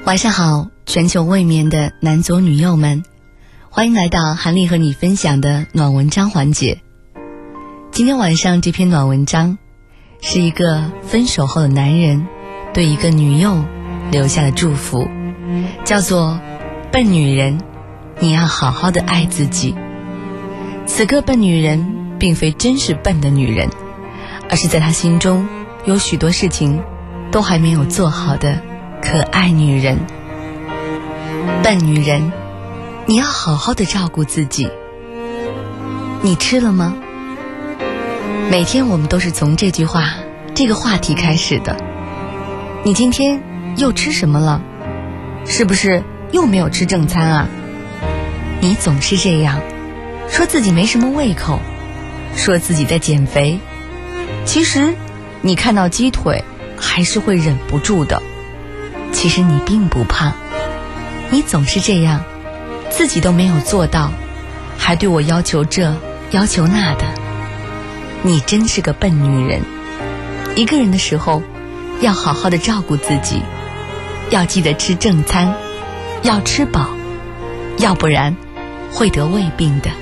晚上好，全球未眠的男左女右们，欢迎来到韩丽和你分享的暖文章环节。今天晚上这篇暖文章是一个分手后的男人对一个女友留下的祝福，叫做笨女人，你要好好的爱自己。此刻笨女人并非真是笨的女人，而是在她心中有许多事情都还没有做好的可爱女人。笨女人，你要好好的照顾自己。你吃了吗？每天我们都是从这句话这个话题开始的。你今天又吃什么了？是不是又没有吃正餐啊？你总是这样说自己没什么胃口，说自己在减肥，其实你看到鸡腿还是会忍不住的。其实你并不胖，你总是这样，自己都没有做到，还对我要求这要求那的。你真是个笨女人。一个人的时候要好好的照顾自己，要记得吃正餐，要吃饱，要不然会得胃病的。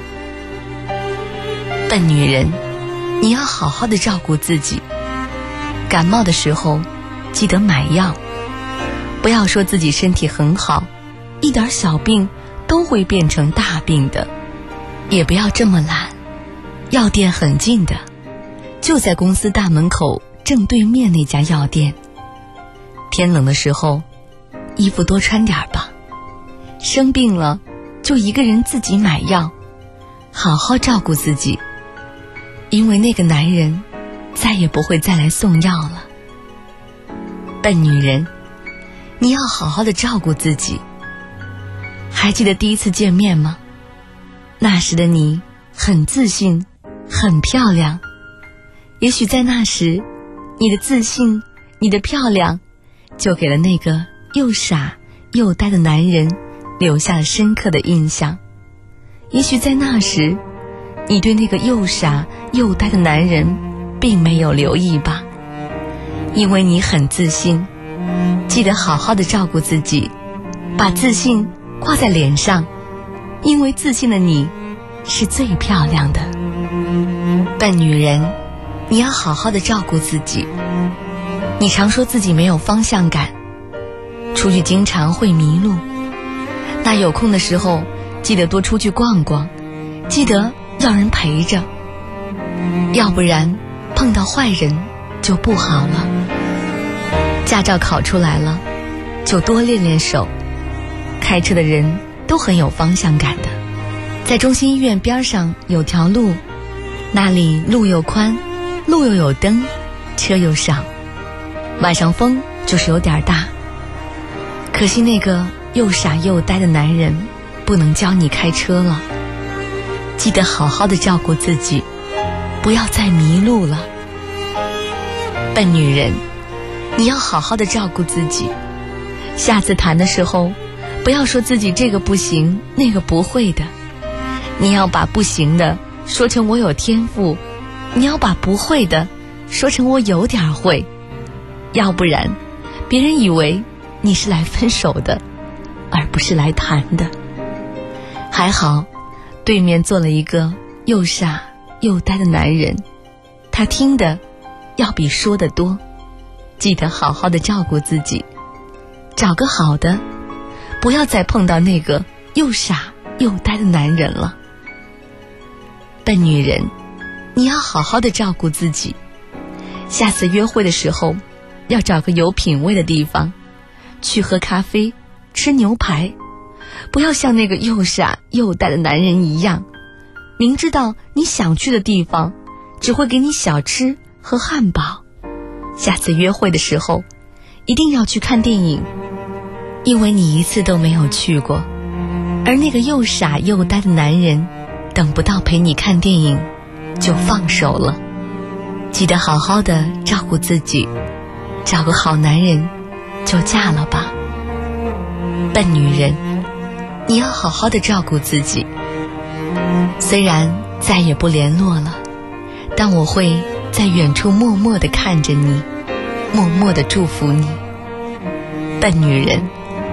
笨女人，你要好好的照顾自己。感冒的时候记得买药，不要说自己身体很好，一点小病都会变成大病的。也不要这么懒，药店很近的，就在公司大门口正对面那家药店。天冷的时候衣服多穿点吧，生病了就一个人自己买药，好好照顾自己，因为那个男人再也不会再来送药了。笨女人，你要好好的照顾自己。还记得第一次见面吗？那时的你很自信，很漂亮。也许在那时，你的自信，你的漂亮，就给了那个又傻又呆的男人留下了深刻的印象。也许在那时，你对那个又傻又呆的男人并没有留意吧，因为你很自信。记得好好的照顾自己，把自信挂在脸上，因为自信的你是最漂亮的。笨女人，你要好好的照顾自己。你常说自己没有方向感，出去经常会迷路。那有空的时候记得多出去逛逛，记得要人陪着，要不然碰到坏人就不好了。驾照考出来了，就多练练手。开车的人都很有方向感的。在中心医院边上有条路，那里路又宽，路又有灯，车又少。晚上风就是有点大。可惜那个又傻又呆的男人不能教你开车了。记得好好的照顾自己，不要再迷路了。笨女人，你要好好的照顾自己。下次谈的时候不要说自己这个不行那个不会的，你要把不行的说成我有天赋，你要把不会的说成我有点会，要不然别人以为你是来分手的，而不是来谈的。还好对面坐了一个又傻又呆的男人，他听的要比说的多。记得好好的照顾自己，找个好的，不要再碰到那个又傻又呆的男人了。笨女人，你要好好的照顾自己。下次约会的时候要找个有品位的地方，去喝咖啡，吃牛排，不要像那个又傻又呆的男人一样，明知道你想去的地方只会给你小吃和汉堡。下次约会的时候一定要去看电影，因为你一次都没有去过，而那个又傻又呆的男人等不到陪你看电影就放手了。记得好好的照顾自己，找个好男人就嫁了吧。笨女人，你要好好的照顾自己。虽然再也不联络了，但我会在远处默默地看着你，默默地祝福你。笨女人，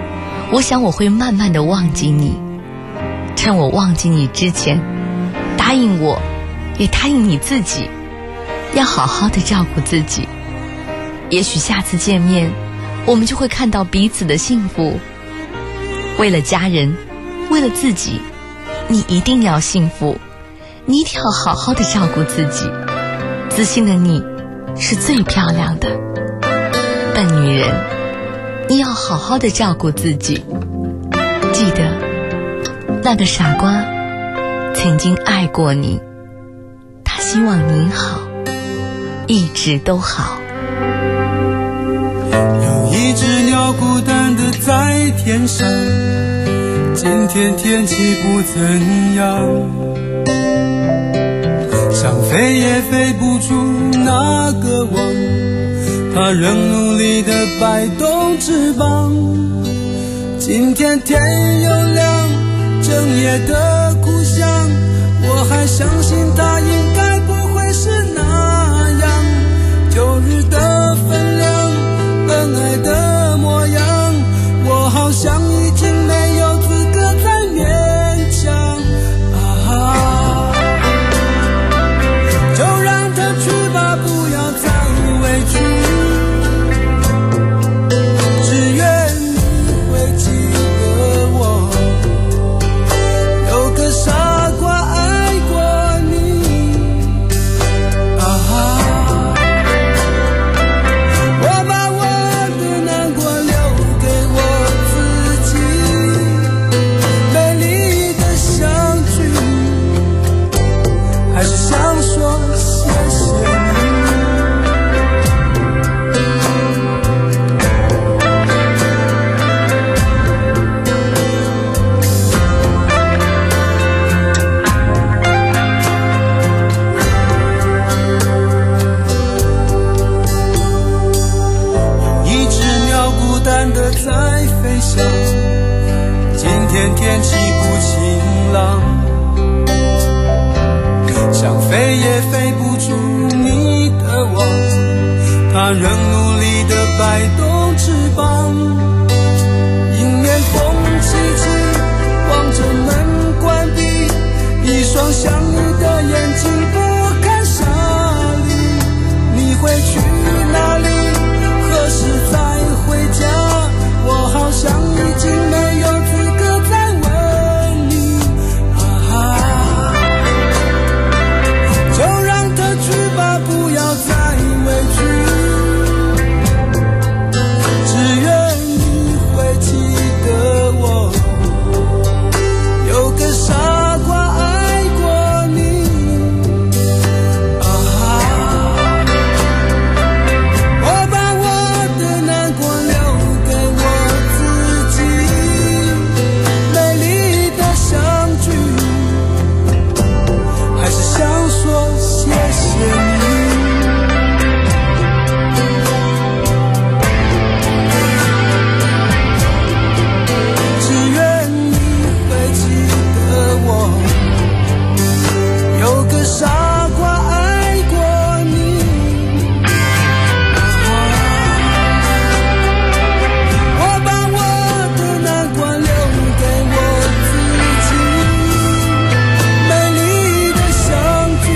我想我会慢慢的忘记你，趁我忘记你之前，答应我，也答应你自己，要好好的照顾自己。也许下次见面，我们就会看到彼此的幸福。为了家人，为了自己，你一定要幸福，你一定要好好的照顾自己。自信的你是最漂亮的。笨女人，你要好好的照顾自己。记得那个傻瓜曾经爱过你，他希望你好，一直都好。 有一只鸟孤单的在天上，今天天气不怎样，想飞也飞不出那个网，它仍努力地摆动翅膀。今天天又亮，整夜的故乡，我还相信它应该不会是那样。旧日的分量，恩爱的模样，我好像已经没有资格再勉强啊！就让它去吧，不要再委屈，只愿你会记得我，有个傻瓜爱过你啊！我把我的难过留给我自己，美丽的相聚，还是想说谢谢你。一只鸟孤单地在飞翔，今天天气不晴朗，想飞也飞不出你的网，它仍努力地摆动翅膀。迎面风起起，望着门关闭，一双相遇的眼睛不看傻离。你会去哪里？何时再回家？我好像已经没有资格再问你啊！就让它去吧，不要再委屈，只愿你会记得我，有个傻瓜爱过你啊！我把我的难过留给我自己，美丽的相聚，还是想说谢谢你。只愿你会记得我，有个傻瓜爱过你啊！我把我的难过留给我自己，美丽的相聚，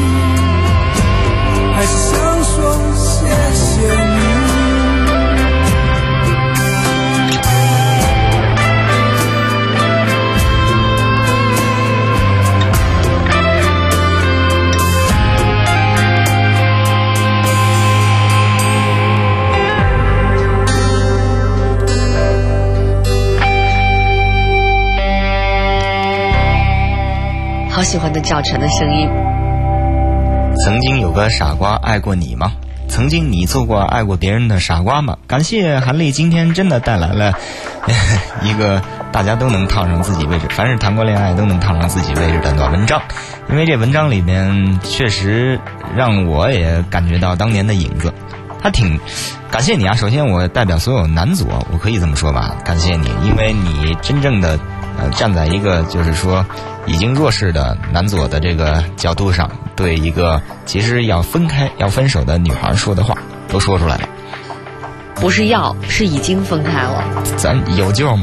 还是想说谢谢你。 好喜欢的赵传的声音。 曾经有个傻瓜爱过你吗？曾经你做过爱过别人的傻瓜吗？感谢韩丽今天真的带来了一个大家都能套上自己位置，凡是谈过恋爱都能套上自己位置的暖文章。因为这文章里面确实让我也感觉到当年的影子。他挺感谢你啊！首先我代表所有男左，我可以这么说吧，感谢你，因为你真正的站在一个就是说已经弱势的男左的这个角度上，对一个其实要分开要分手的女孩说的话都说出来了。 不是要，是已经分开了。 咱有救吗？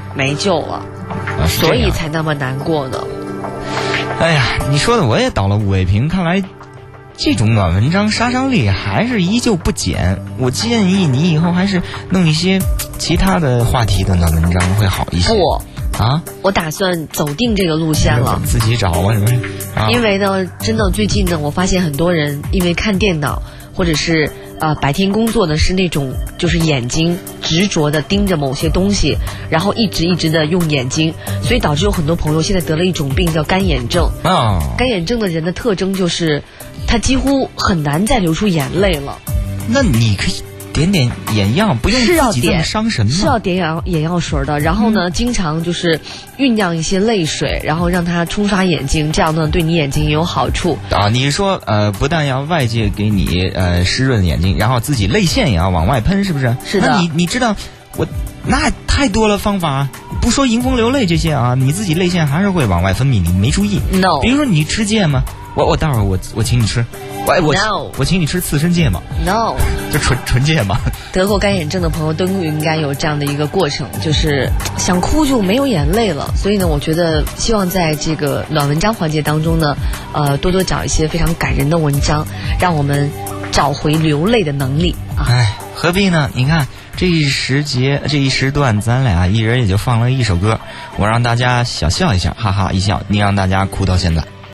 没救了，所以才那么难过呢。 哎呀，你说的我也倒了5位评，看来这种暖文章杀伤力还是依旧不减。我建议你以后还是弄一些其他的话题的暖文章会好一些。 不啊，我打算走定这个路线了， 自己找啊什么？ 因为呢，真的最近呢，我发现很多人因为看电脑或者是白天工作的是那种就是眼睛执着的盯着某些东西，然后一直的用眼睛，所以导致有很多朋友现在得了一种病叫干眼症。干眼症的人的特征就是他几乎很难再流出眼泪了。 那你可以点眼药，不用自己这么伤神吗？ 是要点眼药水的。然后呢，经常就是酝酿一些泪水，然后让它冲刷眼睛，这样呢对你眼睛也有好处啊。你是说不但要外界给你湿润眼睛，然后自己泪腺也要往外喷，是不是？ 是的。 那你知道那太多了方法，不说迎风流泪这些啊，你自己泪腺还是会往外分泌，你没注意。 No。 比如说你吃芥吗？我待会儿我请你吃。我请你吃刺身芥末 ，no， 就纯芥末。 得过干眼症的朋友都应该有这样的一个过程，就是想哭就没有眼泪了。所以呢，我觉得希望在这个暖文章环节当中呢，多多找一些非常感人的文章，让我们找回流泪的能力啊！ 哎，何必呢？你看这一时段，咱俩一人也就放了一首歌，我让大家小笑一下，哈哈一笑，你让大家哭到现在。